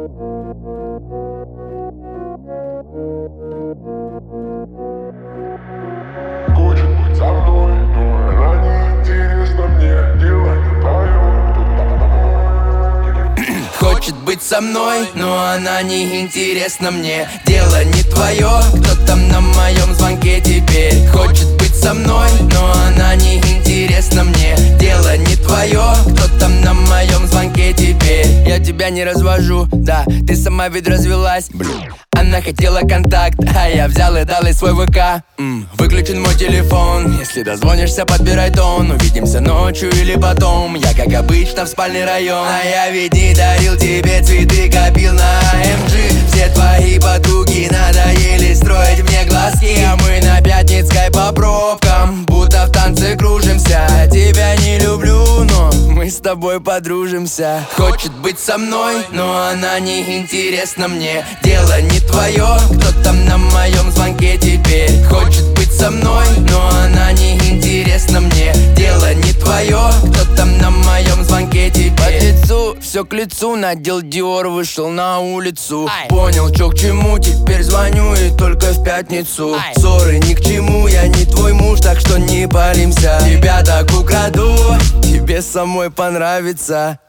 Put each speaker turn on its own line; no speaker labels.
Хочет быть со мной, но она не интересна мне. Дело не твое.
Хочет быть со мной, но она не интересна мне. Дело не твое, кто там на моем звонке теперь. Хочет быть со мной, но она не интересна мне. Дело не твое, кто там на моем звонке теперь. Я тебя не развожу, да, ты сама ведь развелась. Она хотела контакт, а я взял и дал ей свой ВК. Выключен мой телефон, если дозвонишься, подбирай тон. Увидимся ночью или потом, я как обычно в спальный район. А я ведь не дарил тебе цветы, копил на AMG. Все твои подруги надоели строить мне глазки, а мы на Пятницкой по пробкам будто в танце кружимся. Тебя не люблю, но мы с тобой подружимся. Хочет быть со мной, но она не интересна мне. Дело не твое, кто там на моем звонке теперь. Хочет быть со мной, но она не интересна мне. Дело не твое, кто там на моем звонке теперь. По лицу, все к лицу, надел Диор, вышел на улицу. Понял, чё к чему, теперь звоню и только в пятницу. Ссоры ни к чему, я не твой муж, так что не палимся. Тебя так украду, тебе самой понравится.